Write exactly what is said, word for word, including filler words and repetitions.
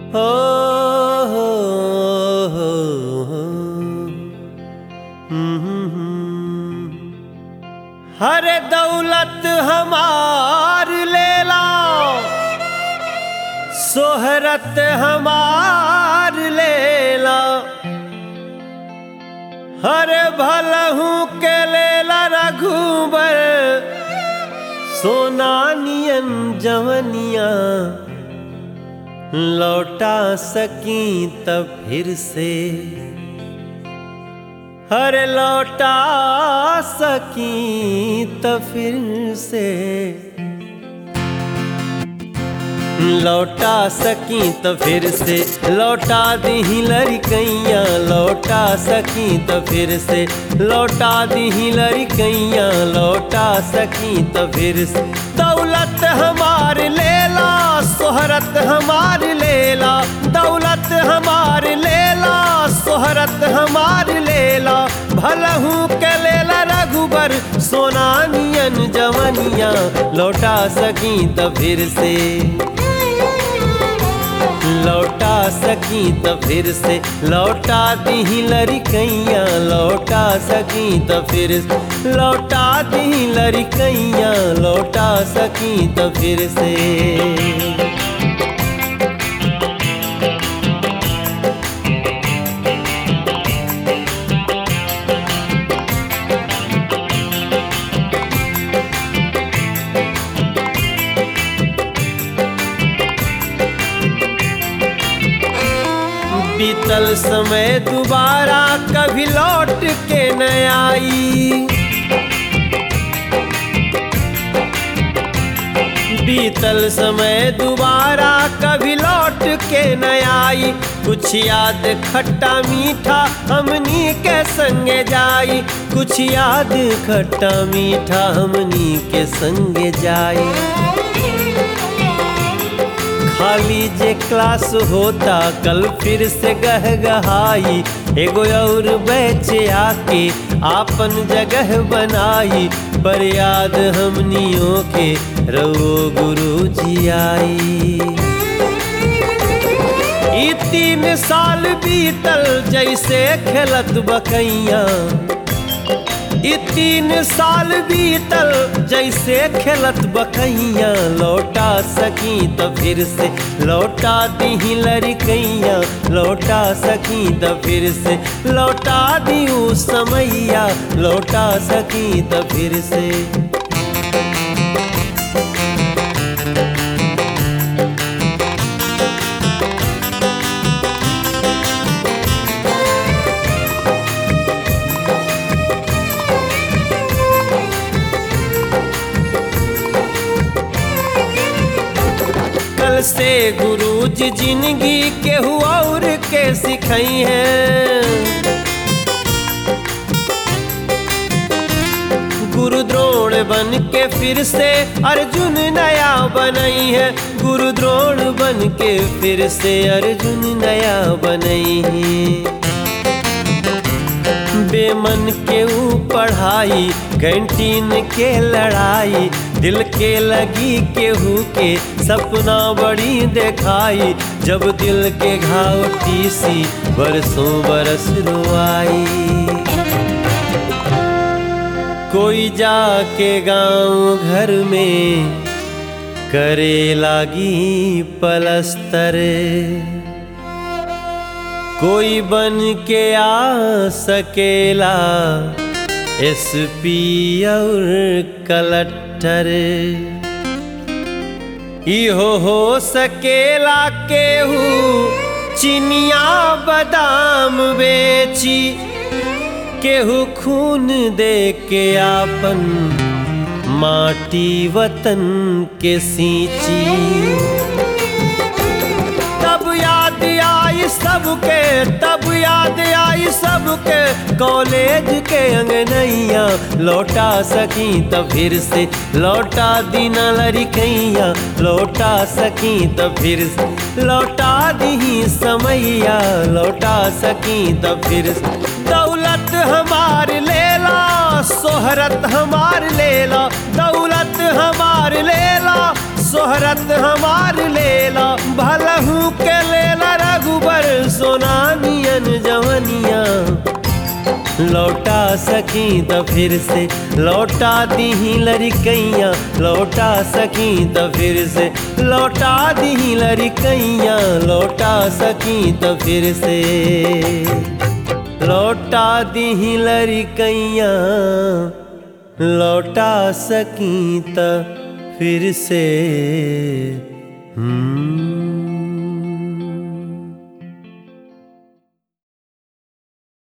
हो हो हो हर दौलत हमार लेला, सोहरत हमार लेला, हर भलहू के लेला रघुबर, सोना नियन जवनिया लौटा सकी तब फिर से, हर लौटा सकी तब फिर से, लौटा सकी तो फिर से लौटा दी लड़कैया, लौटा सकी तो फिर से लौटा दी लड़कैया, लौटा सकी तो फिर से। दौलत हमार लेला, सोहरत हमार लेला, दौलत हमार लेला, सोहरत हमार लेला, भलहू के लेला रघुबर, सोना नियन जवनिया लौटा सकी तो फिर से, लौटा सकी तो फिर से, लौटा दी लड़कैया, लौटा सकी तो फिर से, लौटा दी लड़कैया, लौटा सकी तो फिर से। बीतल समय दोबारा कभी लौट के न आई, बीतल समय दोबारा कभी लौट के न आई, कुछ याद खट्टा मीठा हमनी के संगे जाई, कुछ याद खट्टा मीठा हमनी के संगे जाई। खाली जे क्लास होता कल फिर से गह गहाई, एगो और बैच आके आपन जगह बनाई, पर याद हमनियों के रहो गुरु जी आई। ई तीन साल बीतल जैसे खेलत बकैया, ई तीन साल बीतल जैसे खेलत बकैया, लौटा सकी तो फिर से लौटा दी लड़कैया, लौटा सकी तो फिर से लौटा दी ऊ समैया, लौटा सकी तो फिर से। से गुरु जी जिंदगी के हुआ और के सिखाई है, गुरु द्रोण बन के फिर से अर्जुन नया बनई है, गुरु द्रोण बन के फिर से अर्जुन नया बनई है। बेमन के ऊ पढ़ाई, कैंटीन के लड़ाई, दिल के लगी केहू के सपना बड़ी देखाई, जब दिल के घाव टीसी बरसों बरस रोआई। कोई जाके गांव घर में करे लागी पलस्तर, कोई बन के आ सकेला एसपी और कलेक्टर, इहो हो सकेला केहू चिनिया बादाम बेची, केहू खून दे के आपन माटी वतन के सींची। तब याद आई सबके, तब याद आई सबके कॉलेज के अंगनैया, लौटा सकी तो फिर से लौटा दी लड़कैया, लौटा सकी तो फिर से लौटा दी समैया, लौटा सकी तो फिर से। दौलत हमार लेला, सोहरत हमार लेला, दौलत हमार लेला, सोहरत हमार लेला, भलहू के लेला जवनिया लौटा सकी त फिर से लौटा दीही लड़कैया लौटा सकी त फिर से लौटा दीही लड़कैया लौटा सकी त फिर से लौटा दीही लड़कैया लौटा सकी त फिर से। हम्म